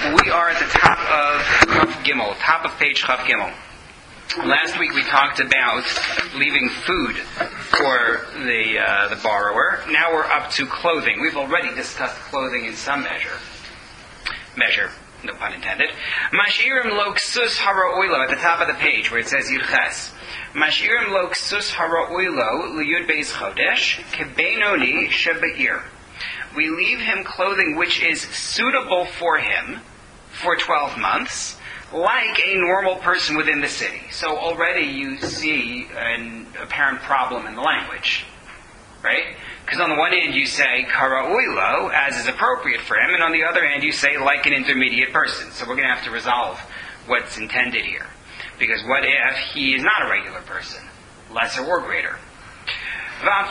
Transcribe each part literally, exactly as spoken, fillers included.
We are at the top of Chaf Gimel, top of page Chaf Gimel. Last week we talked about leaving food for the uh, the borrower. Now we're up to clothing. We've already discussed clothing in some measure. Measure, no pun intended. Mashirim lo ksus hara-oilo, at the top of the page where it says Yudches. Mashirim lo ksus hara-oilo liyud beis chodesh kebenoni shebe'ir. We leave him clothing which is suitable for him for twelve months, like a normal person within the city. So already you see an apparent problem in the language, right? Because on the one hand you say kara-oilo, as is appropriate for him, and on the other hand you say like an intermediate person. So we're going to have to resolve what's intended here. Because what if he is not a regular person, lesser or greater? Let's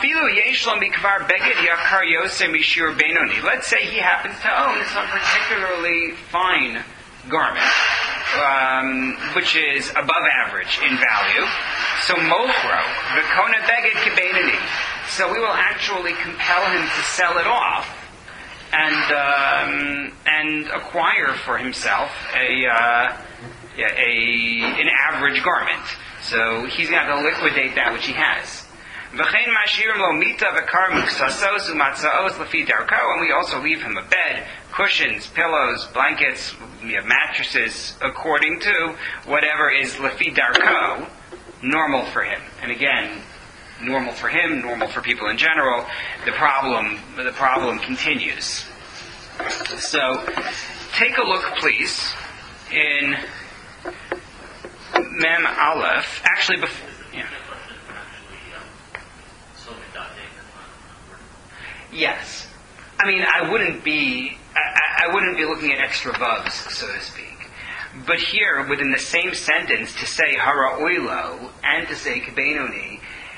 say he happens to own some particularly fine garment, um, which is above average in value. So mochro, v'kona beged kebeinoni. So we will actually compel him to sell it off and um, and acquire for himself a, uh, a an average garment. So he's going to have to liquidate that which he has. And we also leave him a bed, cushions, pillows, blankets, we have mattresses, according to whatever is lefi darko, normal for him. And again, normal for him, normal for people in general. The problem, the problem continues. So, take a look, please, in Mem Aleph. Actually, before. Yeah. Yes. I mean, I wouldn't be, I, I wouldn't be looking at extra vubs, so to speak. But here, within the same sentence, to say hara-oilo and to say kebenoni,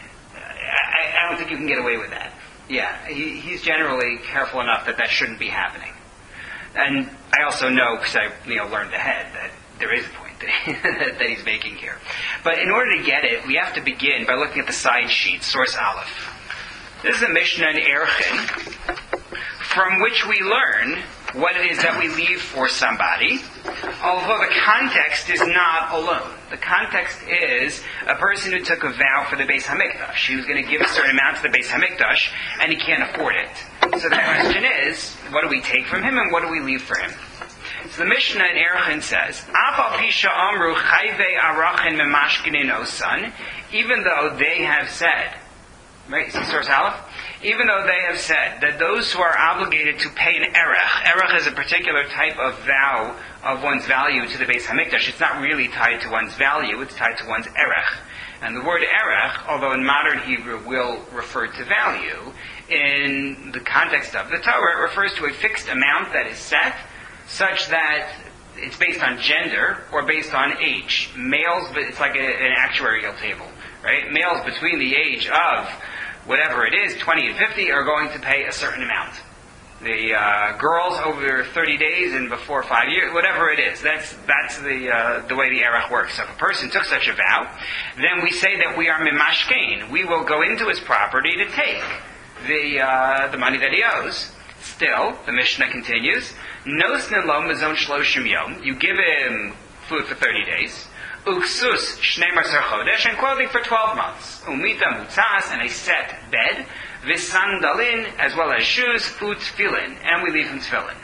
I, I don't think you can get away with that. Yeah, he, he's generally careful enough that that shouldn't be happening. And I also know, because I you know, learned ahead, that there is a point that, he, that he's making here. But in order to get it, we have to begin by looking at the side sheet, source Aleph. This is a Mishnah in Erchin, from which we learn what it is that we leave for somebody, although the context is not alone. The context is a person who took a vow for the Beis Hamikdash. He was going to give a certain amount to the Beis Hamikdash, and he can't afford it. So the question is, what do we take from him, and what do we leave for him? So the Mishnah in Erchin says, Afal Pisha Amru Chayve Arachin Memashkinin Osan, even though they have said, right, see source Aleph? Even though they have said that those who are obligated to pay an erech, erech is a particular type of vow of one's value to the Beis Hamikdash. It's not really tied to one's value, it's tied to one's erech. And the word erech, although in modern Hebrew will refer to value, in the context of the Torah, it refers to a fixed amount that is set, such that it's based on gender or based on age. Males, it's like a, an actuarial table, right? Males between the age of whatever it is, twenty and fifty, are going to pay a certain amount. The uh, girls over thirty days and before five years, whatever it is, that's that's the uh, the way the erech works. So if a person took such a vow, then we say that we are mimashkein. We will go into his property to take the uh, the money that he owes. Still, the Mishnah continues, Nosnin lo mazon shloshim yom. You give him food for thirty days. Uksus shnei maser chodesh, and clothing for twelve months. Umita mutzas, and a set bed. V'sandalin, as well as shoes, food, tefillin, and we leave him tefillin.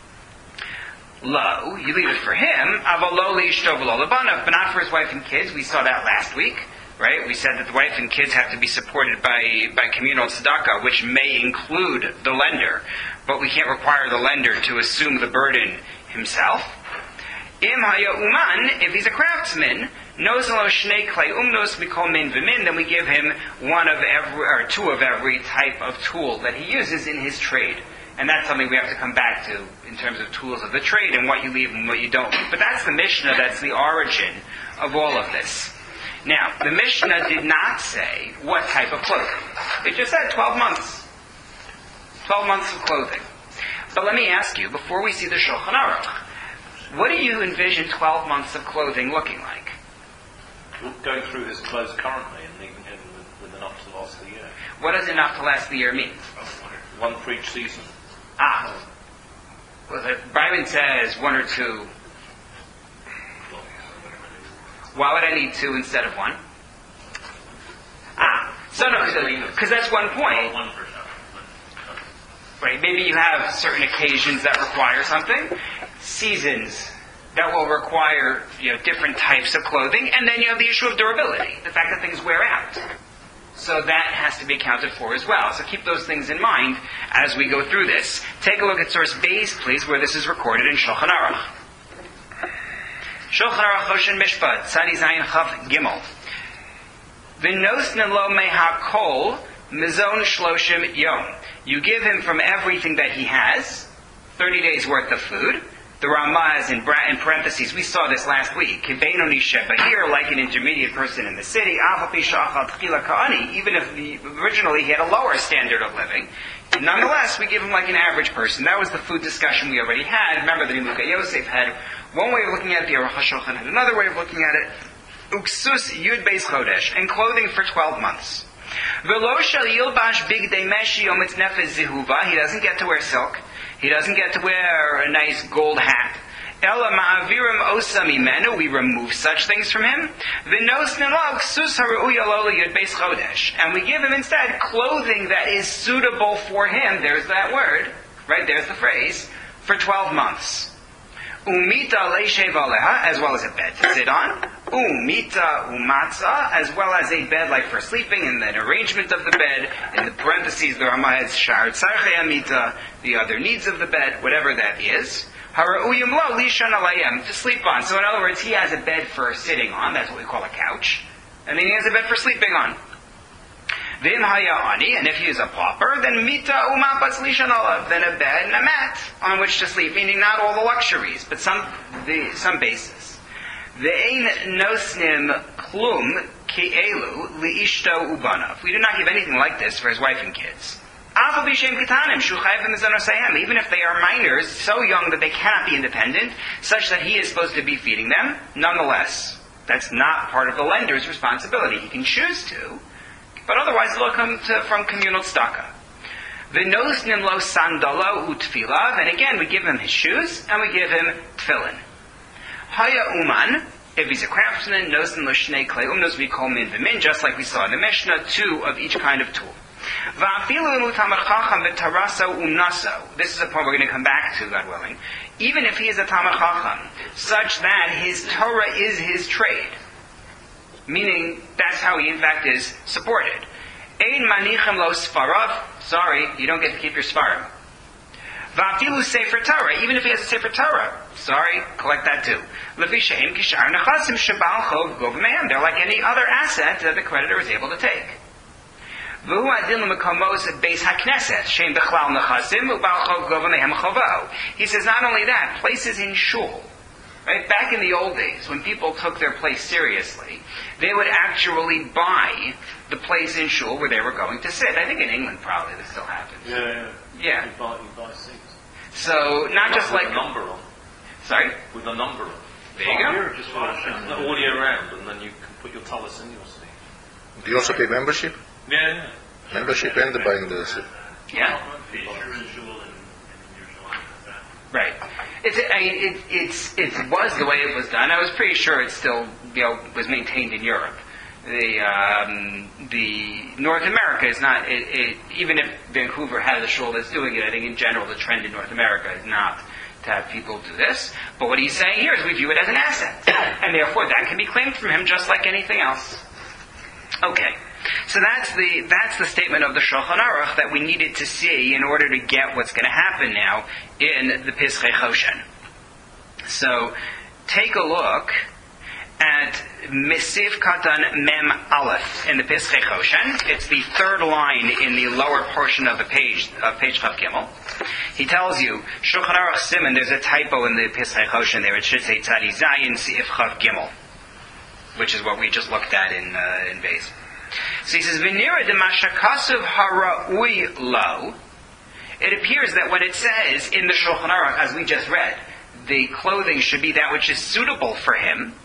Lo, you leave it for him. Avalo li'ishto v'lo lebanav, but not for his wife and kids. We saw that last week, right? We said that the wife and kids have to be supported by by communal tzedakah, which may include the lender, but we can't require the lender to assume the burden himself. Im haya uman, if he's a craftsman, nozalo shnei klei umnos mikol min v'min, then we give him one of every, or two of every type of tool that he uses in his trade. And that's something we have to come back to in terms of tools of the trade and what you leave and what you don't leave. But that's the Mishnah, that's the origin of all of this. Now, the Mishnah did not say what type of clothing. It just said twelve months. twelve months of clothing. But let me ask you, before we see the Shulchan Aruch, what do you envision twelve months of clothing looking like? Going through his clothes currently and leaving him with, with enough to last the year. What does enough to last the year mean? One for each season. Ah. Well, the Brahmin says one or two. Why would I need two instead of one? Ah, so no, because that's one point. Right, maybe you have certain occasions that require something, seasons that will require, you know, different types of clothing, and then you have the issue of durability, the fact that things wear out. So that has to be accounted for as well. So keep those things in mind as we go through this. Take a look at source base, please, where this is recorded in Shulchan Aruch. Shulchan Aruch Choshen Mishpat, Tzadi Zayin Chav Gimel. V'nosnen lo mehakol mizon shloshim yom. You give him from everything that he has, thirty days worth of food. The Ramah is in, bra- in parentheses. We saw this last week. Kibenoni sheba here, like an intermediate person in the city. Even if the, originally he had a lower standard of living, nonetheless we give him like an average person. That was the food discussion we already had. Remember that Imuka Yosef had one way of looking at it. The Aruch HaShulchan had another way of looking at it. Uksus yud beis chodesh, and clothing for twelve months. V'lo shel yilbash bigdei meshi yom etznefes zihuva. He doesn't get to wear silk. He doesn't get to wear a nice gold hat. Ela ma'avirim osa mimenu. We remove such things from him. V'nosnen lo uksus haru'uya lo yud beis chodesh, and we give him instead clothing that is suitable for him. There's that word, right? There's the phrase for twelve months. Umita leishev aleha, as well as a bed to sit on. Umita umatza, as well as a bed like for sleeping, and then arrangement of the bed. In the parentheses, the Ramah has shar tzarchei amita, the other needs of the bed, whatever that is. Hara'uyim lo lishan alayim, to sleep on. So in other words, he has a bed for sitting on. That's what we call a couch. And then he has a bed for sleeping on. V'im haya'ani, and if he is a pauper, then mita umapas lishan alav, then a bed and a mat on which to sleep, meaning not all the luxuries, but some the, some basis. Ve'ein nosnim klum ki'elu li'ishto ubanav. We do not give anything like this for his wife and kids. Even if they are minors, so young that they cannot be independent, such that he is supposed to be feeding them, nonetheless, that's not part of the lender's responsibility. He can choose to, but otherwise it will come to, from communal tzedakah. V'nosnim lo sandalo utfilav, and again we give him his shoes and we give him tefillin. Haya uman, if he's a craftsman, nosnim lo shnei klei umnos we call min v'min, just like we saw in the Mishnah, two of each kind of tool. V'afilu tamar chacham v'taraso umnaso. This is a point we're going to come back to, God willing. Even if he is a tamar chacham, such that his Torah is his trade, meaning that's how he in fact is supported. Ein manichem lo sfarav. Sorry, you don't get to keep your svarim. Va'afilu sefer Torah. Even if he has a sefer Torah, sorry, collect that too. Levisheim kishar nechasim shebal chov gov mehem. They're like any other asset that the creditor is able to take. V'hu adin l'mekomos beis hakneset shem bechlal nechasim ubal chov gov mehem chovo. He says not only that, places in shul. Right? Back in the old days, when people took their place seriously, they would actually buy the place in shul where they were going to sit. I think in England probably this still happens. Yeah, yeah. Yeah. You buy, you buy seats. So, not just with like... a number on. Sorry? With a number on. There you go. Here, just for all year round, and then you can put your tallis in your seat. Do you also pay membership? Yeah, yeah. Membership and the buying the seat. Yeah. Right. It's, I mean, it, it's, it was the way it was done. I was pretty sure it still, you know, was maintained in Europe. The um, the North America is not. It, it, even if Vancouver has a shul that's doing it, I think in general the trend in North America is not to have people do this. But what he's saying here is we view it as an asset, and therefore that can be claimed from him just like anything else. Okay. So that's the that's the statement of the Shulchan Aruch that we needed to see in order to get what's going to happen now in the Pischei Choshen. So take a look at Misif Katan Mem Aleph in the Pischei Choshen. It's the third line in the lower portion of the page of page Chav Gimel. He tells you Shulchan Aruch Simon. There's a typo in the Pischei Choshen there. It should say Tzadi Zayin Sif Chav Gimel, which is what we just looked at in uh, in base. So he says, V'nira de mashakasuv hara'ui lo. It appears that when it says in the Shulchan Aruch, as we just read, the clothing should be that which is suitable for him.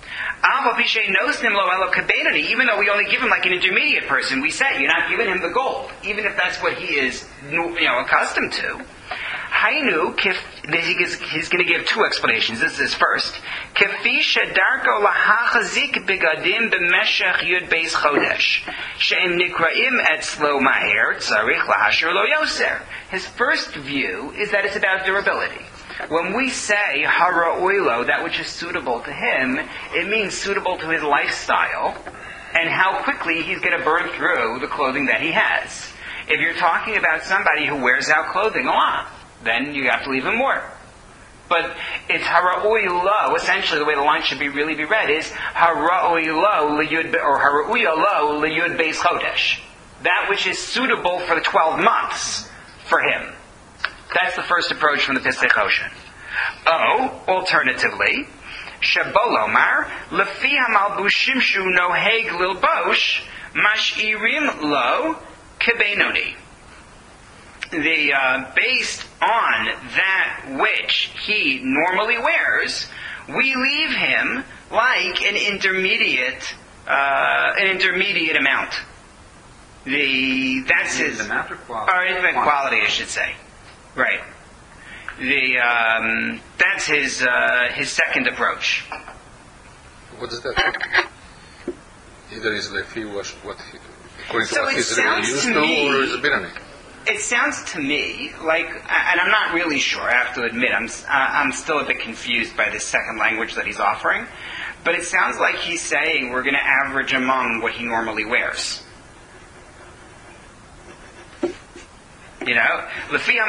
Even though we only give him like an intermediate person, we say you're not giving him the gold, even if that's what he is, you know, accustomed to. Hainu, he's going to give two explanations. This is first. Kefi shedarko lahachazik begadim b'meshech yud beis chodesh she'im nikraim etzlo maher tzarich lahasher lo yoser. His first view is that it's about durability. When we say hara oilo, that which is suitable to him, it means suitable to his lifestyle and how quickly he's going to burn through the clothing that he has. If you're talking about somebody who wears out clothing a lot, then you have to leave him more. But it's hara'ui lo, essentially the way the line should be really be read is hara'ui lo liyud, or hara'ui lo liyud beis chodesh. That which is suitable for the twelve months for him. That's the first approach from the Pischei Choshen. Oh, alternatively, Shabolomar, lefi hamalbushim shu noheg lilbosh, mashirim lo kebenoni. The uh, based on that which he normally wears, we leave him like an intermediate, uh, an intermediate amount. The that's his amount or quality, or intimate quality, I should say. Right. The um, that's his uh, his second approach. What does that mean? Either is lefi what he, according to So what it he's really sounds used to to, me- or is it Binani? It sounds to me like, and I'm not really sure. I have to admit, I'm I'm still a bit confused by this second language that he's offering. But it sounds like he's saying we're going to average among what he normally wears. You know, based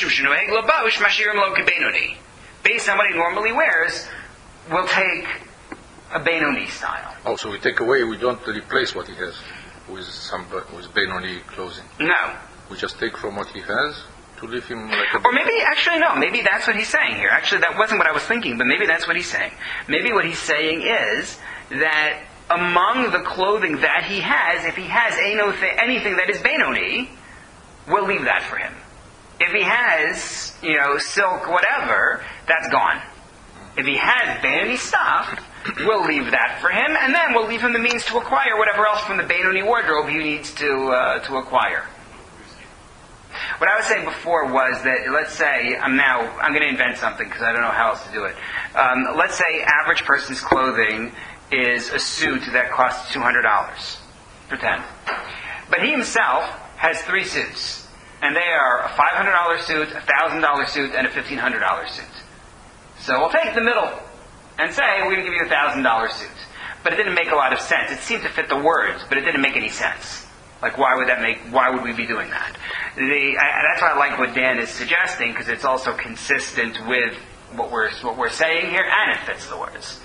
on what he normally wears, we'll take a Benoni style. Oh, so we take away, we don't replace what he has with some with Benoni clothing. No. We just take from what he has to leave him like a... Or maybe, actually no, maybe that's what he's saying here. Actually, that wasn't what I was thinking, but maybe that's what he's saying. Maybe what he's saying is that among the clothing that he has, if he has anything that is Benoni, we'll leave that for him. If he has, you know, silk, whatever, that's gone. If he has Benoni stuff, we'll leave that for him, and then we'll leave him the means to acquire whatever else from the Benoni wardrobe he needs to uh, to acquire. What I was saying before was that, let's say, I'm now, I'm going to invent something because I don't know how else to do it. Um, let's say average person's clothing is a suit that costs two hundred dollars. Pretend. But he himself has three suits. And they are a five hundred dollars suit, a one thousand dollars suit, and a fifteen hundred dollars suit. So we'll take the middle and say, we're going to give you a one thousand dollars suit. But it didn't make a lot of sense. It seemed to fit the words, but it didn't make any sense. Like, why would that make, why would we be doing that? The, I, that's why I like what Dan is suggesting, because it's also consistent with what we're, what we're saying here, and it fits the words.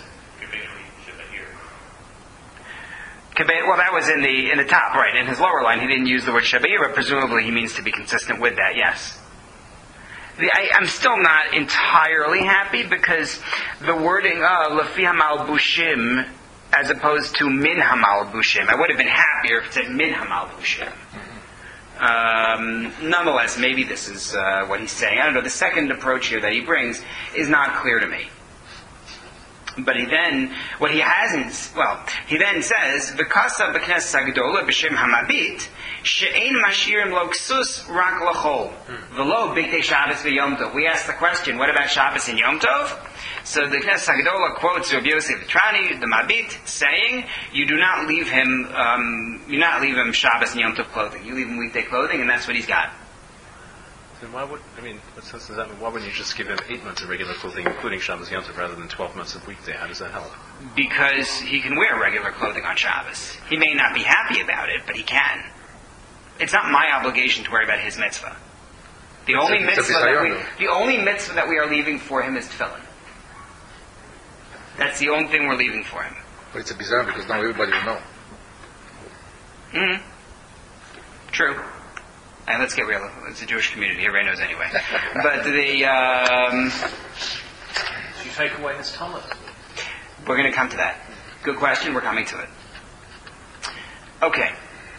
Well, that was in the in the top, right. In his lower line, he didn't use the word shabeir, but presumably he means to be consistent with that, yes. The, I, I'm still not entirely happy, because the wording of lefi hamal bushim as opposed to min hamal bushim, I would have been happier if it said min hamal bushim. Um, nonetheless, maybe this is uh, what he's saying. I don't know. The second approach here that he brings is not clear to me. But he then, what he hasn't, well, he then says, "V'kasa b'knes sagdola b'shem hamabit she'ein mashirim lo ksus rak lachol v'lo b'tei Shabbos v'Yom Tov." We ask the question, what about Shabbos and Yom Tov? So the Knes Sagdola quotes Rabbi Yosef Trani, the Mabit, saying, "You do not leave him, um, you not leave him Shabbos and Yom Tov clothing. You leave him weekday clothing, and that's what he's got." Then why would, I mean, what sense does that mean? Why wouldn't you just give him eight months of regular clothing, including Shabbos Yom Tov, rather than twelve months of weekday? How does that help? Because he can wear regular clothing on Shabbos. He may not be happy about it, but he can. It's not my obligation to worry about his mitzvah. The It's only a- it's a mitzvah that we, bisayon, the only mitzvah that we are leaving for him is tefillin. That's the only thing we're leaving for him. But it's a bizarre because now everybody will know. Mm-hmm. True. And let's get real. It's a Jewish community. Everybody knows anyway. But the um, You take away his Talmud. we're going to come to that. Good question. We're coming to it. Okay.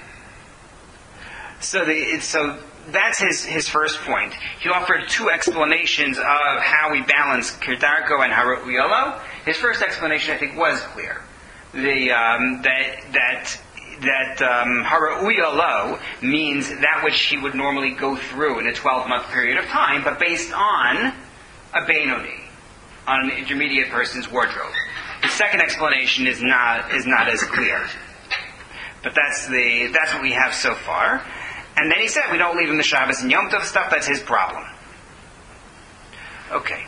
So the so that's his his first point. He offered two explanations of how we balance Kirdarko and Harut Uyolo. His first explanation, I think, was clear. The um, that that that um, hara'uya lo means that which he would normally go through in a twelve-month period of time, but based on a Benoni, on an intermediate person's wardrobe. The second explanation is not is not as clear. But that's the that's what we have so far. And then he said we don't leave him the Shabbos and Yom Tov stuff, that's his problem. Okay.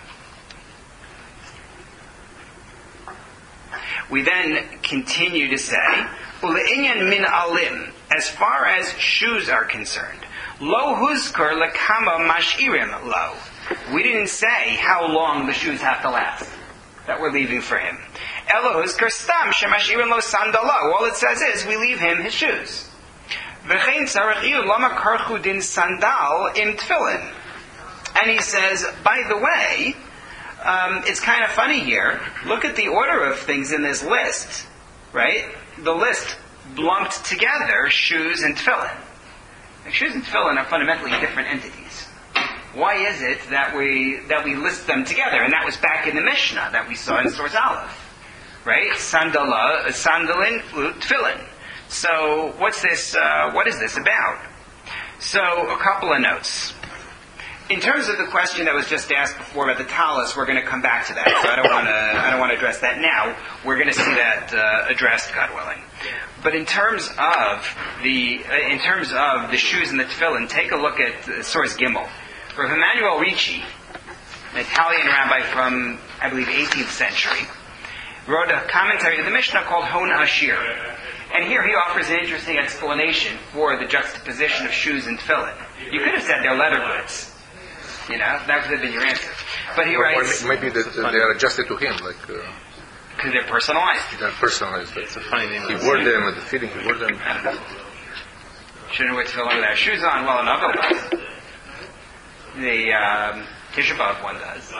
We then continue to say, Ule'inyan min alim, as far as shoes are concerned, lo huzkur lekama mashirim lo. We didn't say how long the shoes have to last that we're leaving for him. Elo huzkur stam shemashirim lo sandalo. All it says is we leave him his shoes. V'chein tzarech iyu lama karchu din sandal im tefillin. And he says, by the way, Um, it's kind of funny here. Look at the order of things in this list, right? The list lumped together shoes and tefillin. Like, shoes and tefillin are fundamentally different entities. Why is it that we that we list them together? And that was back in the Mishnah that we saw in Source Aleph, right? Sandala, sandalin, tefillin. So what's this? Uh, what is this about? So a couple of notes. In terms of the question that was just asked before about the talus, we're going to come back to that. So I don't want to. I don't want to address that now. We're going to see that uh, addressed, God willing. But in terms of the uh, in terms of the shoes and the tefillin, take a look at uh, source Gimel. Rav Emanuel Ricci, an Italian rabbi from I believe eighteenth century, wrote a commentary to the Mishnah called Hon Ashir. And here he offers an interesting explanation for the juxtaposition of shoes and tefillin. You could have said they're leather goods. You know, that would have been your answer. But he or, writes... Or maybe that uh, they are adjusted to him, like... Because uh, they're personalized. They're personalized. It's a funny name. He wore them at the fitting, he wore them. Shouldn't wear tefillin with our shoes on. Well, another one. The um, Tisha B'Av one does.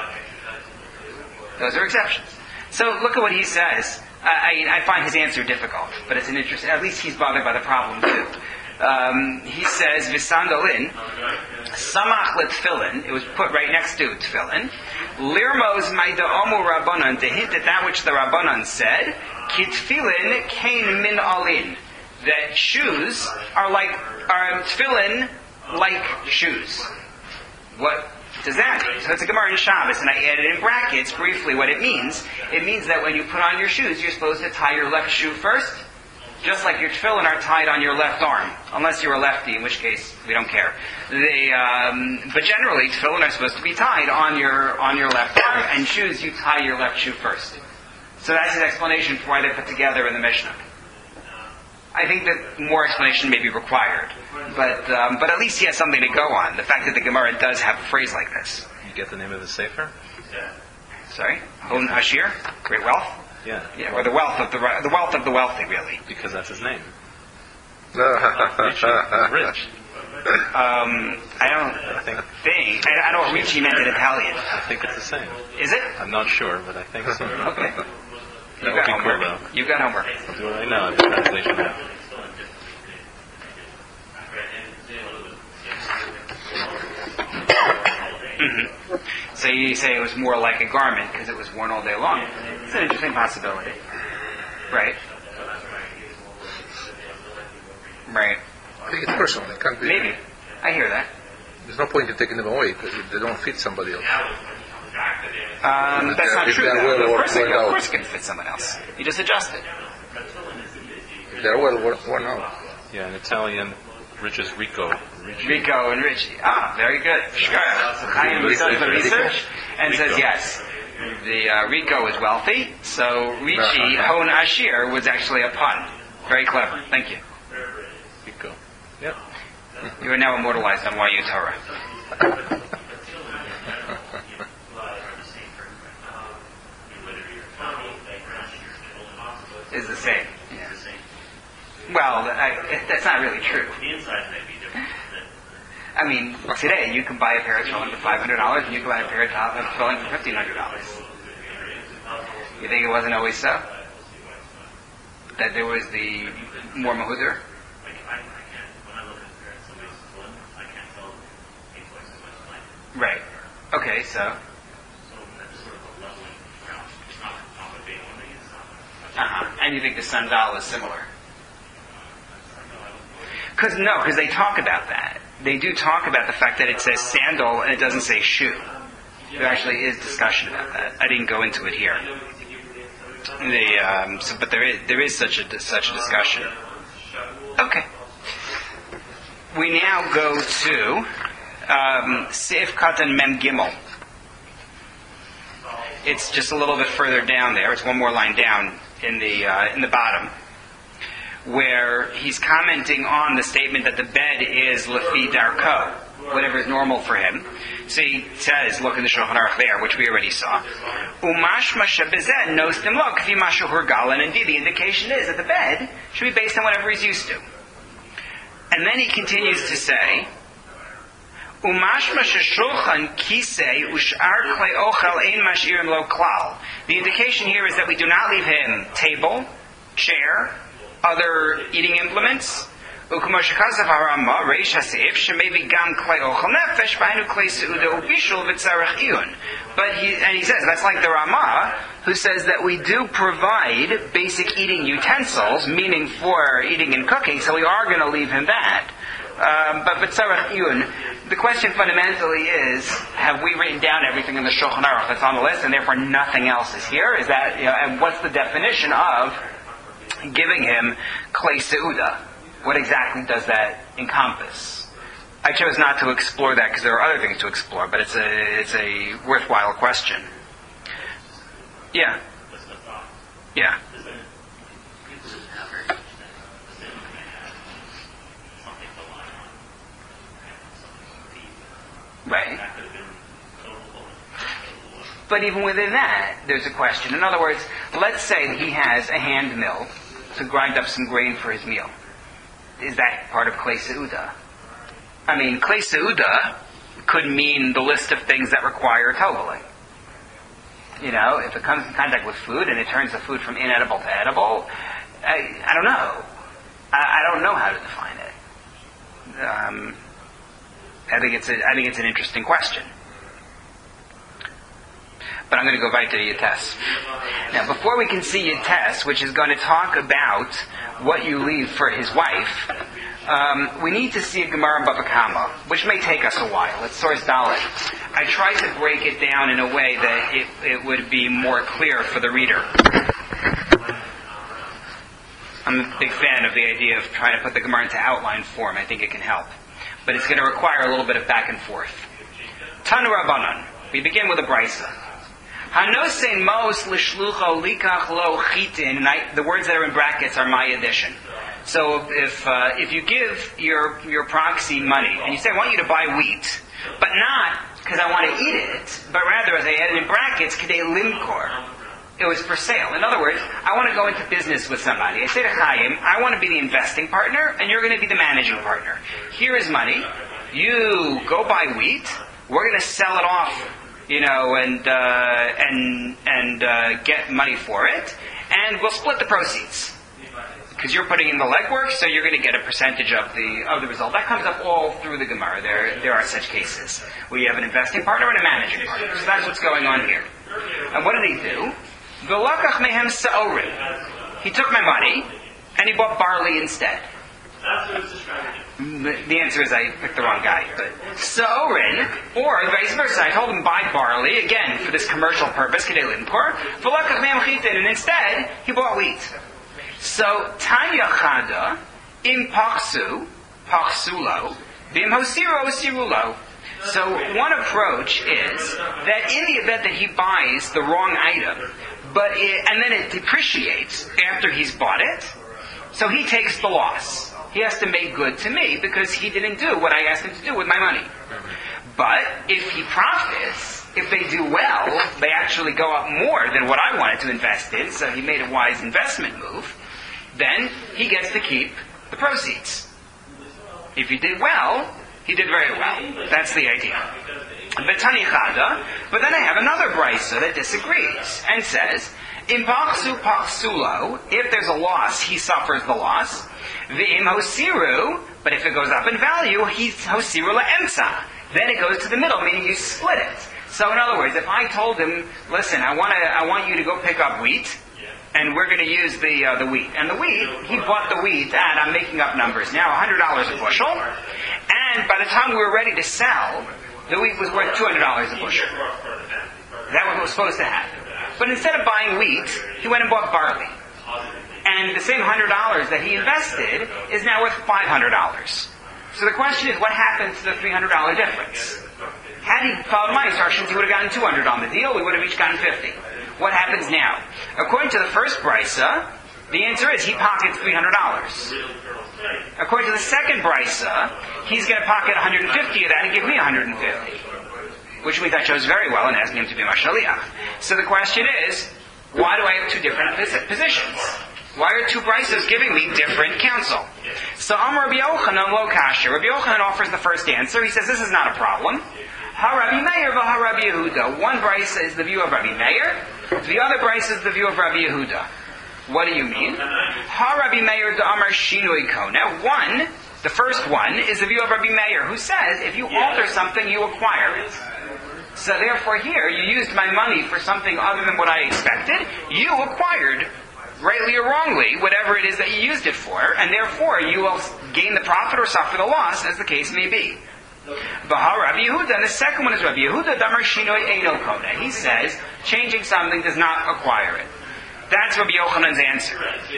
Those are exceptions. So look at what he says. I, I, I find his answer difficult, but it's an interest. At least he's bothered by the problem too. Um, he says, "V'sandalin, samach letfillin." It was put right next to tefillin. Lirmos ma'ida'omu rabbanon, to hint at that which the rabbanon said. Kitfillin kain min alin, that shoes are like are tefillin like shoes. What does that mean? So it's a Gemara in Shabbos, and I added in brackets briefly what it means. It means that when you put on your shoes, you're supposed to tie your left shoe first. Just like your tefillin are tied on your left arm, unless you're a lefty, in which case we don't care. They, um, but generally, tefillin are supposed to be tied on your on your left arm, and shoes you tie your left shoe first. So that's his explanation for why they're put together in the Mishnah. I think that more explanation may be required, but um, but at least he has something to go on. The fact that the Gemara does have a phrase like this. You get the name of the sefer? Sorry, Hon Ashir, great wealth. Yeah. Yeah, or the wealth of the the wealth of the wealthy, really. Because that's his name. Rich. Rich. Um, I don't I think think. I, I know what Ricci meant in Italian. I think it's the same. Is it? I'm not sure, but I think so. Okay. That You've would got be cool, homework. though. You've got homework. I'll do it right now. I have the translation now. Mm-hmm. So you say it was more like a garment because it was worn all day long. It's an interesting possibility. Right. Right. I think it's personal. It can't be. Maybe. I hear that. There's no point in taking them away because they don't fit somebody else. Um, that's not If true. they're Though. well Of course, it, worn of out. course, it can fit someone else. You just adjust it. If they're well worn, worn out. Yeah, in Italian, Rich is Rico. Ricci. Rico and Richie. Ah, very good. Sure. So Chaim does the research and says yes. The uh, Rico is wealthy, so Ricci, Hon Ashir, was actually a pun. Very clever. Thank you. Rico. Yep. You are now immortalized on Y U Torah. Is the same. Yeah. Well, I, that's not really true. I mean, today you can buy a pair of tefillin for five hundred dollars, and you can buy a pair of tefillin for fifteen hundred dollars. You think it wasn't always so? That there was the more mahuzer? Right. Okay, so. Uh-huh. And you think the sandal is similar? Because no, because they talk about that. They do talk about the fact that it says sandal and it doesn't say shoe. There actually is discussion about that. I didn't go into it here. The, um, so, but there is there is such a such a discussion. Okay. We now go to um, Seif Katan Mem Gimel. It's just a little bit further down there. It's one more line down in the uh, in the bottom, where he's commenting on the statement that the bed is lefi darko, whatever is normal for him. So he says, look in the Shulchan Aruch there, which we already saw. Umashma shebezeh nostim lo k'fi mashu hurgal, and indeed the indication is that the bed should be based on whatever he's used to. And then he continues to say, Umashma sheshulchan kisei ushar klei ochel ein mashirim lo klal. The indication here is that we do not leave him table, chair, other eating implements. But he, and he says, that's like the Ramah, who says that we do provide basic eating utensils, meaning for eating and cooking, so we are going to leave him that. Um, but B'tzarech Iyun, the question fundamentally is, have we written down everything in the Shulchan Aruch that's on the list, and therefore nothing else is here? Is that, you know, and what's the definition of giving him Klei Seudah? What exactly does that encompass? I chose not to explore that because there are other things to explore, but it's a it's a worthwhile question. Yeah. Yeah. Right. But even within that, there's a question. In other words, let's say that he has a hand mill to grind up some grain for his meal. Is that part of Klei Seudah? I mean, Klei Seudah could mean the list of things that require totaling. You know, if it comes in contact with food and it turns the food from inedible to edible, I, I don't know. I, I don't know how to define it. Um, I think it's a, I think it's an interesting question. But I'm going to go right to Yates. Now, before we can see Yates, which is going to talk about what you leave for his wife, um, we need to see a Gemara in Bava Kama, which may take us a while. It's source Dalet. I tried to break it down in a way that it, it would be more clear for the reader. I'm a big fan of the idea of trying to put the Gemara into outline form. I think it can help. But it's going to require a little bit of back and forth. Tanu Rabbanan. We begin with a brisa. Hanosein mos l'shlucho likach lo chitin. The words that are in brackets are my addition. So if uh, if you give your your proxy money and you say I want you to buy wheat, but not because I want to eat it, but rather as I added in brackets kadei limkor, it was for sale. In other words, I want to go into business with somebody. I say to Chaim, I want to be the investing partner, and you're going to be the managing partner. Here is money. You go buy wheat. We're going to sell it off. You know, and uh, and and uh, get money for it, and we'll split the proceeds because you're putting in the legwork, so you're going to get a percentage of the of the result. That comes up all through the Gemara. There there are such cases where you have an investing partner and a managing partner. So that's what's going on here. And what did he do? V'lakach mehem sa'orim. He took my money and he bought barley instead. That's what it's describing. The answer is I picked the wrong guy. But Sa'orin, or vice versa, I told him buy barley, again, for this commercial purpose, and instead, he bought wheat. So, Tanya Chada, im pachsu, pachsulo, bim hosiro sirulo. So, one approach is that in the event that he buys the wrong item, but it, and then it depreciates after he's bought it, so he takes the loss. He has to make good to me because he didn't do what I asked him to do with my money. But if he profits, if they do well, they actually go up more than what I wanted to invest in, so he made a wise investment move, then he gets to keep the proceeds. If he did well, he did very well. That's the idea. Betani Chada, but then I have another brisa that disagrees and says, in pachsu pachsulo, if there's a loss, he suffers the loss. V'im hosiru, but if it goes up in value, he's hosiru la'emsa. Then it goes to the middle, meaning you split it. So in other words, if I told him, listen, I want to, I want you to go pick up wheat, and we're going to use the uh, the wheat. And the wheat, he bought the wheat at, I'm making up numbers now, one hundred dollars a bushel. And by the time we were ready to sell, the wheat was worth two hundred dollars a bushel. That was what was supposed to happen. But instead of buying wheat, he went and bought barley. And the same one hundred dollars that he invested is now worth five hundred dollars. So the question is, what happens to the three hundred dollars difference? Had he followed my instructions, he would have gotten two hundred dollars on the deal. We would have each gotten fifty dollars. What happens now? According to the first brisa, the answer is he pockets three hundred dollars. According to the second brisa, he's going to pocket one hundred fifty dollars of that and give me one hundred fifty dollars. Which means that shows very well in asking him to be my shaliach. So the question is, why do I have two different positions? Why are two brisas giving me different counsel? So Amar Rabbi Yochanan lo kasher. Rabbi Yochanan offers the first answer. He says this is not a problem. Ha Rabbi Meir v'ha Rabbi Yehuda. One brisa is the view of Rabbi Meir. The other brisa is the view of Rabbi Yehuda. What do you mean? Ha Rabbi Meir da Amar Shinui Kona. One, the first one, is the view of Rabbi Meir, who says if you alter something, you acquire it. So therefore here, you used my money for something other than what I expected. You acquired, rightly or wrongly, whatever it is that you used it for, and therefore you will gain the profit or suffer the loss, as the case may be. Baha Rabbi Yehuda, and the second one is Rabbi Yehuda, Damar Shinoi Eino Kona. He says, changing something does not acquire it. That's Rabbi Yochanan's answer.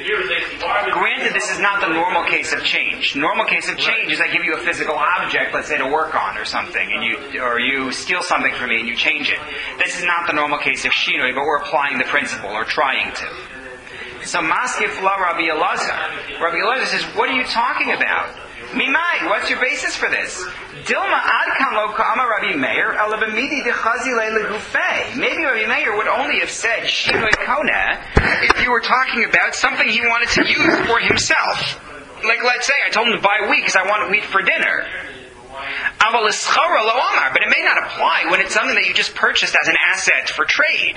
Granted, this is not the normal case of change. Normal case of change is I give you a physical object, let's say to work on or something, and you or you steal something from me and you change it. This is not the normal case of Shinoi, but we're applying the principle, or trying to. So Maskif la Rabbi Elazar. Rabbi Elazar says, what are you talking about? Mimai, what's your basis for this? Dilma adkan lo ka'ama Rabbi Meir, ala b'midi dechazi le'legufei. Maybe Rabbi Meir would only have said shinoi kona if you were talking about something he wanted to use for himself. Like, let's say, I told him to buy wheat because I want wheat for dinner. Aval eschara lo amar, but it may not apply when it's something that you just purchased as an asset for trade.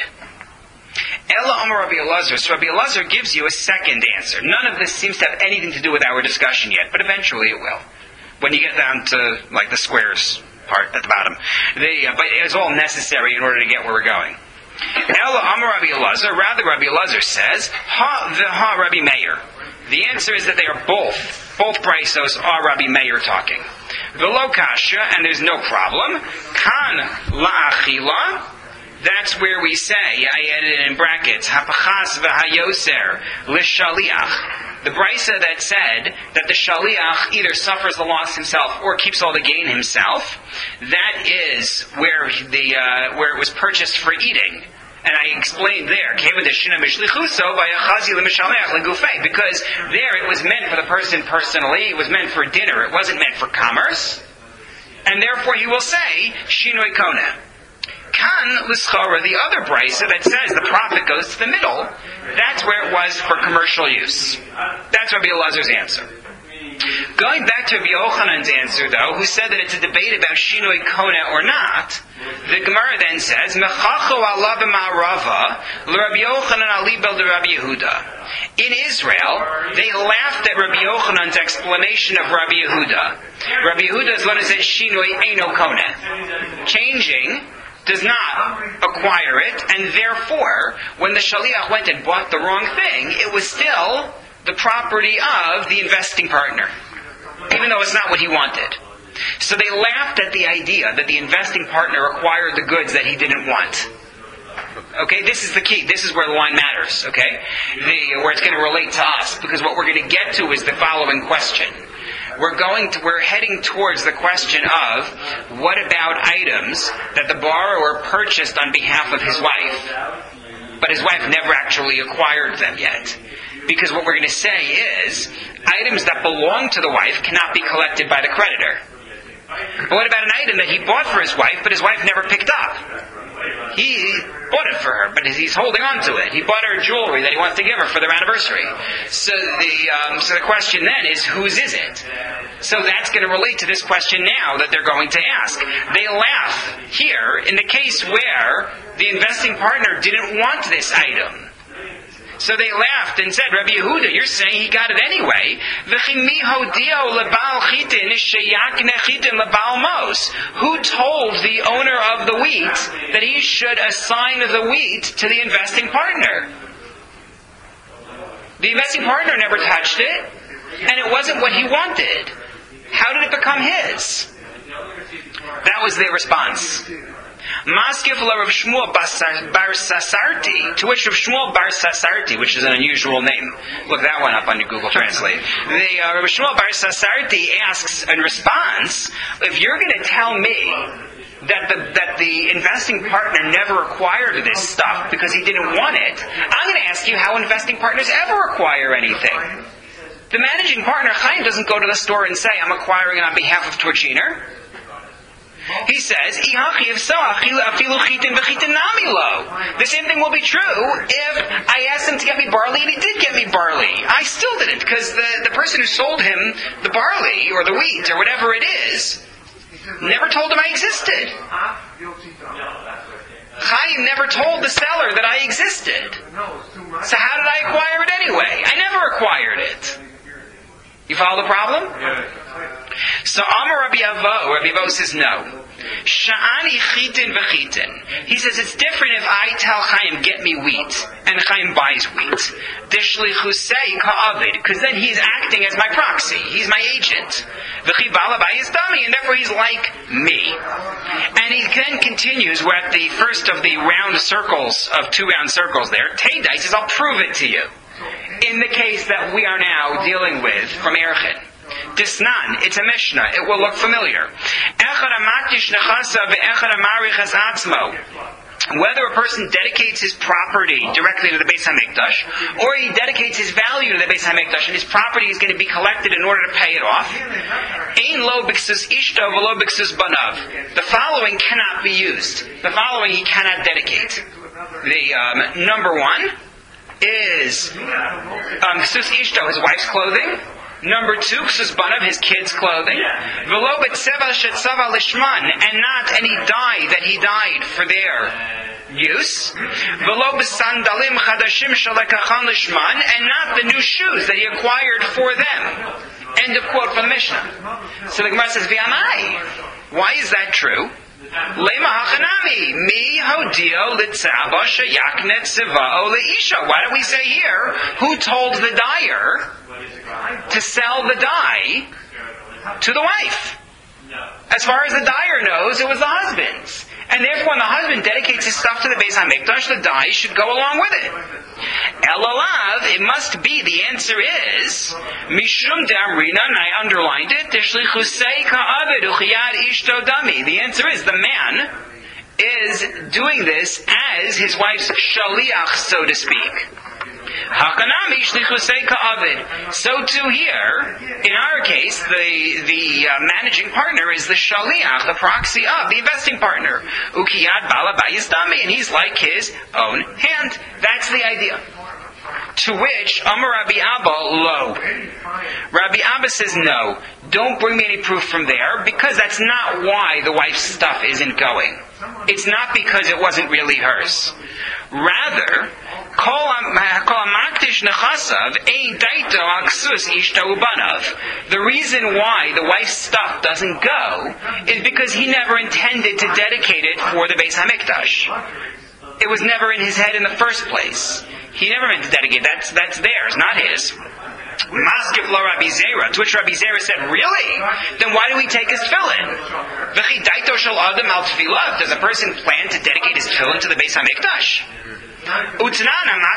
Ella Amar Rabbi Elazar. So Rabbi Elazar gives you a second answer. None of this seems to have anything to do with our discussion yet, but eventually it will. When you get down to, like, the squares part at the bottom. They, uh, but it's all necessary in order to get where we're going. Ella Amar Rabbi Elazar. Rather, Rabbi Elazar says, Ha v'ha Rabbi Meir. The answer is that they are both. Both brisos are Rabbi Meir talking. V'lo kasha, and there's no problem. Kan la'achila. That's where we say, I added it in brackets, hapachas v'hayoser l'shaliach. The brisa that said that the shaliach either suffers the loss himself or keeps all the gain himself, that is where the uh, where it was purchased for eating. And I explained there, because there it was meant for the person personally, it was meant for dinner, it wasn't meant for commerce. And therefore he will say, shinoi kona. Kan l'schara, the other brisa that says the profit goes to the middle, that's where it was for commercial use. That's Rabbi Elazar's answer. Going back to Rabbi Yochanan's answer, though, who said that it's a debate about shinoi kona or not, the Gemara then says, Mechacho ala b'ma'arava l'Rabbi Yochanan alibel d'Rabbi Yehuda. In Israel, they laughed at Rabbi Yochanan's explanation of Rabbi Yehuda. Rabbi Yehuda is the one who says shinoi eino kona. Changing does not acquire it, and therefore, when the shaliach went and bought the wrong thing, it was still the property of the investing partner, even though it's not what he wanted. So they laughed at the idea that the investing partner acquired the goods that he didn't want. Okay, this is the key. This is where the line matters, okay? The, where it's going to relate to us, because what we're going to get to is the following question. We're going to, we're heading towards the question of what about items that the borrower purchased on behalf of his wife, but his wife never actually acquired them yet. Because what we're going to say is, items that belong to the wife cannot be collected by the creditor. But what about an item that he bought for his wife, but his wife never picked up? He bought it for her, but he's holding on to it. He bought her jewelry that he wants to give her for their anniversary. So the um, so the question then is, whose is it? So that's going to relate to this question now that they're going to ask. They laugh here in the case where the investing partner didn't want this item. So they laughed and said, Rabbi Yehuda, you're saying he got it anyway. Who told the owner of the wheat that he should assign the wheat to the investing partner? The investing partner never touched it, and it wasn't what he wanted. How did it become his? That was their response. Maskif la Rav Shmuel Bar Sasarti, to which Rav Shmuel Bar Sasarti, which is an unusual name. Look that one up on your Google Translate. The, uh, Rav Shmuel Bar Sasarti asks in response, if you're going to tell me that the, that the investing partner never acquired this stuff because he didn't want it, I'm going to ask you how investing partners ever acquire anything. The managing partner, Chaim, doesn't go to the store and say, I'm acquiring it on behalf of Torchiner. He says, the same thing will be true if I asked him to get me barley and he did get me barley. I still didn't, because the, the person who sold him the barley or the wheat or whatever it is never told him I existed. Chaim never told the seller that I existed. So how did I acquire it anyway? I never acquired it. You follow the problem? Yeah. So Amar Rabbi Avo, Rabbi Avo says no. Sha'ani chitin v'chitin. He says it's different if I tell Chaim, get me wheat, and Chaim buys wheat. Dishlichusei ka'avid, because then he's acting as my proxy. He's my agent. V'chi bala bayis dami, and therefore he's like me. And he then continues, we're at the first of the round circles, of two round circles there. Teidai says, I'll prove it to you. In the case that we are now dealing with from Erchin. Disnan, it's a Mishnah. It will look familiar. Whether a person dedicates his property directly to the Beis HaMikdash, or he dedicates his value to the Beis HaMikdash, and his property is going to be collected in order to pay it off. Ein lo b'ksus ishto v'lo b'ksus banav. The following cannot be used. The following he cannot dedicate. The um, number one is um, ksus ishto, his wife's clothing. Number two, ksus banav, his kids' clothing. V'lo b'tzeva shetzava lishman, and not any dye that he dyed for their use. V'lo b'sandalim chadashim shalekachan lishman, and not the new shoes that he acquired for them. End of quote from the Mishnah. So the Gemara says, V'amai. Why is that true? Lema hachanami mi hodio litzaba sheyaknet sivao leisha. Why do we say here, who told the dyer to sell the dye to the wife? As far as the dyer knows, it was the husband's. And therefore, when the husband dedicates his stuff to the Beis HaMikdash, the dye should go along with it. Elalav, it must be, the answer is, Mishum Damrina, and I underlined it, Tishlichusei ka'avid uchiyad ishto dami. The answer is, the man is doing this as his wife's shaliach, so to speak. Hakanami shlichusei ka'avid. So too here, in our case, the the uh, managing partner is the shaliach, the proxy of the investing partner. Ukiyad bala bayis dami, and he's like his own hand. That's the idea. To which Amar Rabbi Abba, lo. Rabbi Abba says no. Don't bring me any proof from there, because that's not why the wife's stuff isn't going. It's not because it wasn't really hers. Rather, the reason why the wife's stuff doesn't go is because he never intended to dedicate it for the Beis HaMikdash. It was never in his head in the first place. He never meant to dedicate. That's that's theirs, not his. Maskif lo Rabbi Zera, to which Rabbi Zera said, really? Then why do we take his tefillin? Does a person plan to dedicate his tefillin to the Beis HaMikdash? We say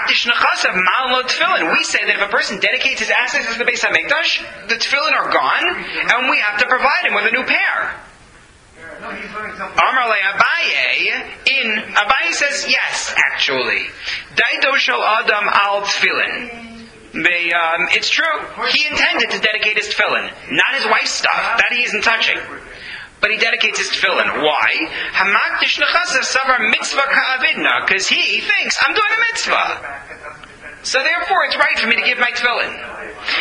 that if a person dedicates his assets to the Beis HaMikdash, the tefillin are gone, and we have to provide him with a new pair. Amar le Abaye, in Abaye says yes, actually. Daito shel Adam al tefillin. They, um, it's true. He intended to dedicate his tefillin, not his wife's stuff. That he isn't touching. But he dedicates his tefillin. Why? Hamakdish nechasav savar mitzvah ka'avidna, because he thinks I'm doing a mitzvah. So therefore, it's right for me to give my tefillin.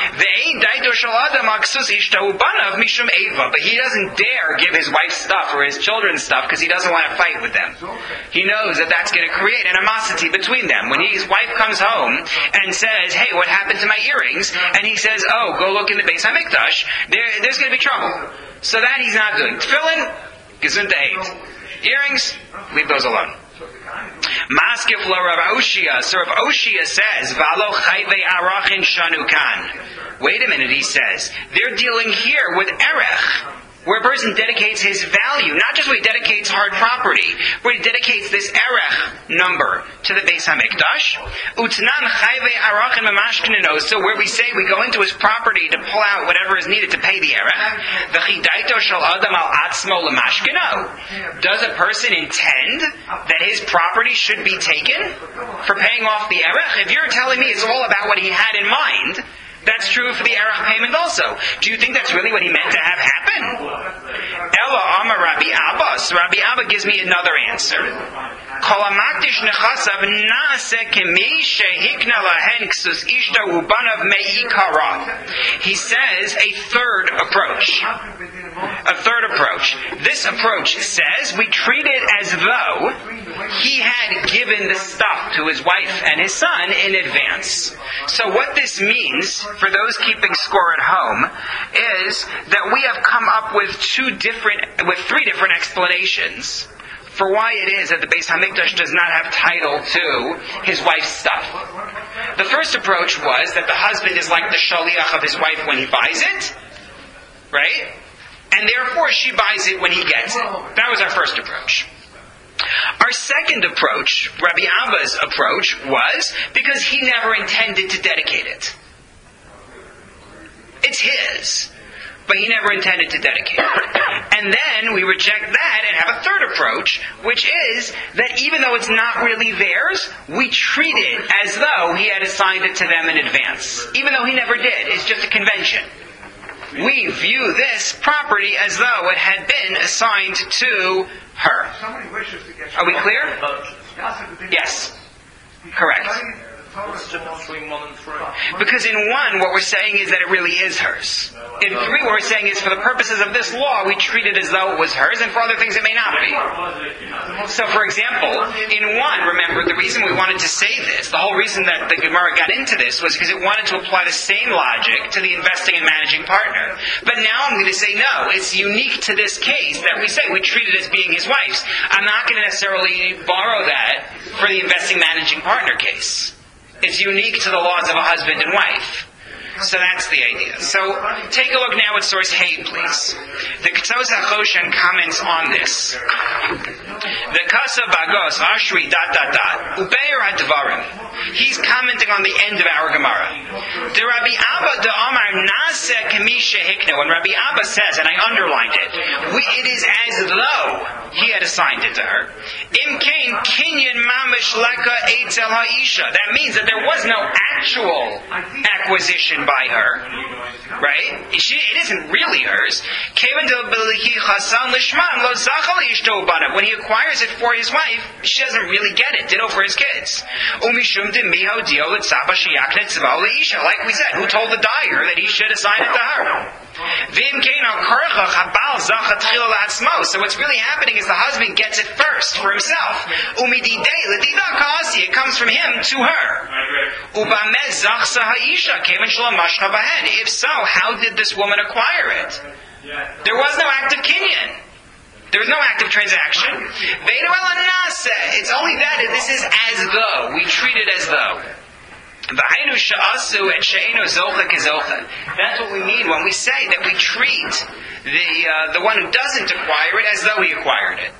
But he doesn't dare give his wife's stuff or his children's stuff because he doesn't want to fight with them. He knows that that's going to create animosity between them. When his wife comes home and says, hey, what happened to my earrings? And he says, oh, go look in the Beis HaMikdash, there, there's going to be trouble. So that he's not doing. Tefillin, gesundheit. Earrings, leave those alone. Maskif la Rav Oshia. So Rav Oshia says, Valo chayve arachin shanukan. Wait a minute, he says. They're dealing here with erech, where a person dedicates his value, not just where he dedicates hard property, where he dedicates this erech number to the Beis HaMikdash. Utnan chayve arachin mamashkinino. So where we say we go into his property to pull out whatever is needed to pay the erech. V'chidaito shel adam al atzmo lemashkino. Does a person intend that his property should be taken for paying off the erech? If you're telling me it's all about what he had in mind, that's true for the erech payment also. Do you think that's really what he meant to have happen? Ella Amar Rabbi Abbas. Rabbi Abba gives me another answer. Kol hamakdish nechasav naaseh kemi shehikna lahen ksus ishta ubanav meikara. He says a third approach. A third approach. This approach says we treat it as though he had given the stuff to his wife and his son in advance. So what this means, for those keeping score at home, is that we have come up with two different, with three different explanations for why it is that the Beis HaMikdash does not have title to his wife's stuff. The first approach was that the husband is like the shaliach of his wife when he buys it, right? And therefore she buys it when he gets it. That was our first approach. Our second approach, Rabbi Abba's approach, was because he never intended to dedicate it. It's his, but he never intended to dedicate it. And then we reject that and have a third approach, which is that even though it's not really theirs, we treat it as though he had assigned it to them in advance. Even though he never did. It's just a convention. We view this property as though it had been assigned to her. Are we clear? Yes. Correct. Because in one, what we're saying is that it really is hers. In three, what we're saying is for the purposes of this law, we treat it as though it was hers, and for other things it may not be. So, for example, in one, remember, the reason we wanted to say this, the whole reason that the Gemara got into this was because it wanted to apply the same logic to the investing and managing partner. But now I'm going to say, no, it's unique to this case that we say we treat it as being his wife's. I'm not going to necessarily borrow that for the investing managing partner case. It's unique to the laws of a husband and wife. So that's the idea. So take a look now at source Hay, please. The Ketzos HaChoshen comments on this. The Kasa Bagos Ashri dot dot dot Ubeir HaDvarim. He's commenting on the end of our Gemara. The Rabbi Abba de Amar Naseh Kamisha Hikna. When Rabbi Abba says, and I underlined it, we, it is as though he had assigned it to her. Imkain Kinyan Mamish Leka Eitzel Ha'isha. That means that there was no actual acquisition by her, right? She, it isn't really hers. When he acquires it for his wife, she doesn't really get it. Ditto for his kids. Like we said, who told the dyer that he should assign it to her? So what's really happening is the husband gets it first for himself. It comes from him to her. If so, how did this woman acquire it? There was no act of kinyan. There was no act of transaction. It's only that this is as though. We treat it as though. That's what we mean when we say that we treat the uh, the one who doesn't acquire it as though he acquired it.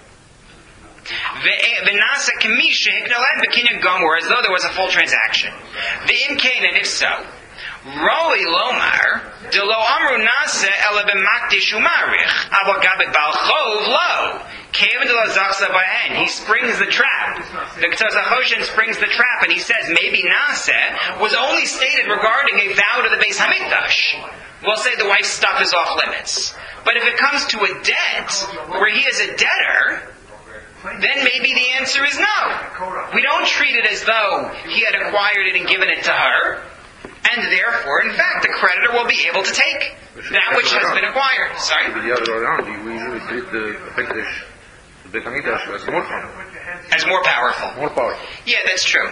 As though there was a full transaction. And if so, Roi Lomar, de lo amru nase ele b'makdish umarich, aber gabe balchov lo, kevin de lo zachsa bahen. He springs the trap. The Ketzos HaChoshen springs the trap, and he says maybe nase was only stated regarding a vow to the Beis HaMikdash. We'll say the wife's stuff is off limits. But if it comes to a debt, where he is a debtor, then maybe the answer is no. We don't treat it as though he had acquired it and given it to her. And therefore, in fact, the creditor will be able to take that which has been acquired. Sorry? The other way around, we usually treat the Beit HaMikdash as more powerful. As more powerful. More powerful. Yeah, that's true.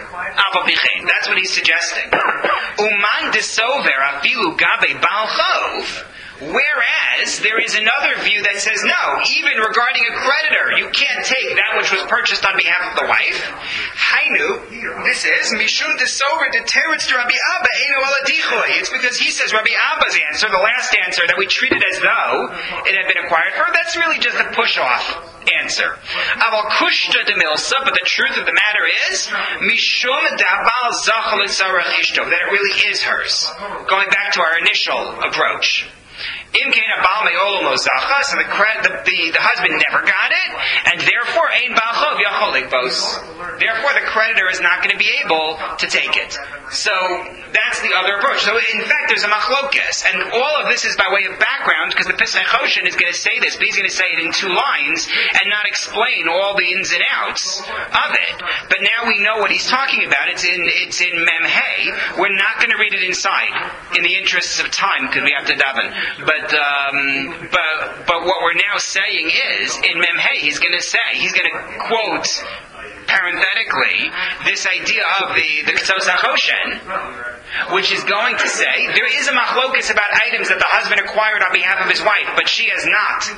That's what he's suggesting. Uman desover afilu gabe balchov. Whereas there is another view that says, no, even regarding a creditor, you can't take that which was purchased on behalf of the wife. Hainu, this is, Mishum Desover de Teretz to Rabbi Abba, Eino Aladichoy. It's because he says Rabbi Abba's answer, the last answer, that we treated as though it had been acquired for her, that's really just a push-off answer. Aval Kushta de Milsa, but the truth of the matter is, Mishum Dabal Zachal Tzarech Ishto, that it really is hers. Going back to our initial approach. Im Kain Abal Me'olo Mozacha, so the, the, the, the husband never got it, and therefore Ein Ba'achov Yachol Likbos. Therefore the creditor is not going to be able to take it. So that's the other approach. So in fact there's a machlokes, and all of this is by way of background, because the Pesach Choshen is going to say this, but he's going to say it in two lines, and not explain all the ins and outs of it. But now we know what he's talking about. It's in it's in Mem Hey. We're not going to read it inside, in the interests of time, because we have to daven. But um, but but what we're now saying is, in Mem Hey, he's going to say, he's going to quote parenthetically this idea of the the Ketzos HaChoshen, which is going to say there is a machlokus about items that the husband acquired on behalf of his wife, but she has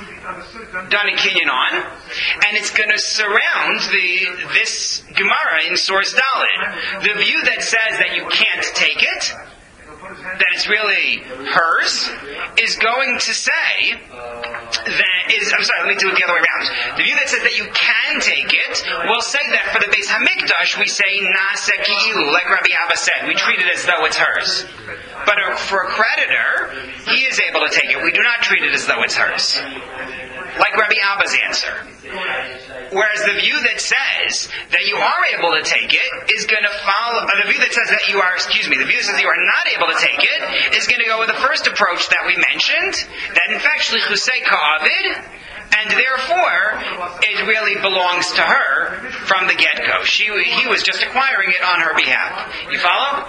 not done a kinyan on, and it's going to surround the this Gemara in Source Daled, the view that says that you can't take it, that it's really hers, is going to say that is, I'm sorry, let me do it the other way around. The view that says that you can take it will say that for the Beis Hamikdash we say Nasa Ki'ilu, like Rabbi Abba said. We treat it as though it's hers. But for a creditor, he is able to take it. We do not treat it as though it's hers. Like Rabbi Abba's answer. Whereas the view that says that you are able to take it is going to follow, or the view that says that you are, excuse me, the view that says that you are not able to take it is going to go with the first approach that we mentioned, that in fact Shlichusei Ka'avid, and therefore it really belongs to her from the get-go. She, he was just acquiring it on her behalf. You follow?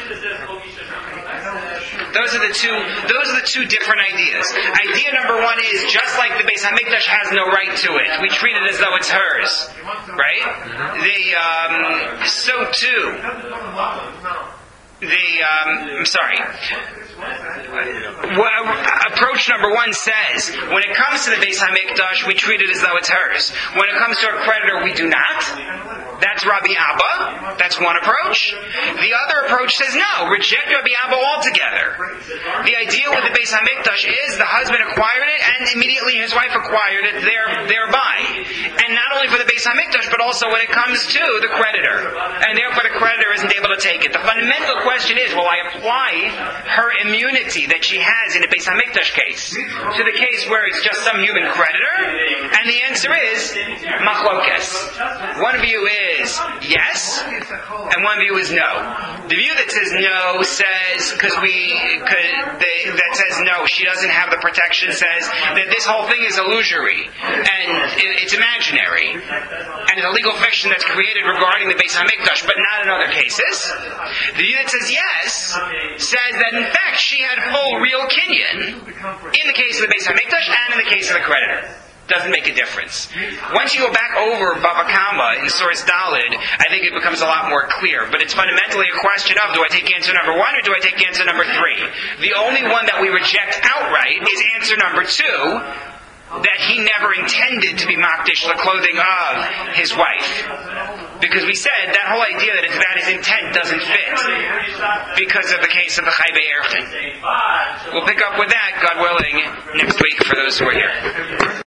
Those are the two. Those are the two different ideas. Idea number one is just like the Beis Hamikdash has no right to it. We treat it as though it's hers, right? The um, so too. The um, I'm sorry. Well, approach number one says when it comes to the Beis Hamikdash, we treat it as though it's hers. When it comes to a creditor, we do not. That's Rabbi Abba. That's one approach. The other approach says no, reject Rabbi Abba altogether. The idea with the Beis Hamikdash is the husband acquired it and immediately his wife acquired it there, thereby. And not only for the Beis Hamikdash, but also when it comes to the creditor. And therefore the creditor isn't able to take it. The fundamental question is, will I apply her immunity that she has in a Beis Hamikdash case to the case where it's just some human creditor? And the answer is machlokes. One view is is yes, and one view is no. The view that says no says, because we, cause they, that says no, she doesn't have the protection, says that this whole thing is illusory, and it, it's imaginary, and it's a legal fiction that's created regarding the Beis Hamikdash, but not in other cases. The view that says yes says that in fact she had full real kinyan in the case of the Beis Hamikdash and in the case of the creditor. Doesn't make a difference. Once you go back over Bava Kama in Source Daled, I think it becomes a lot more clear. But it's fundamentally a question of, do I take answer number one or do I take answer number three? The only one that we reject outright is answer number two, that he never intended to be makdish the clothing of his wife. Because we said that whole idea that it's about his intent doesn't fit because of the case of the Chai Be'erchen. We'll pick up with that, God willing, next week for those who are here.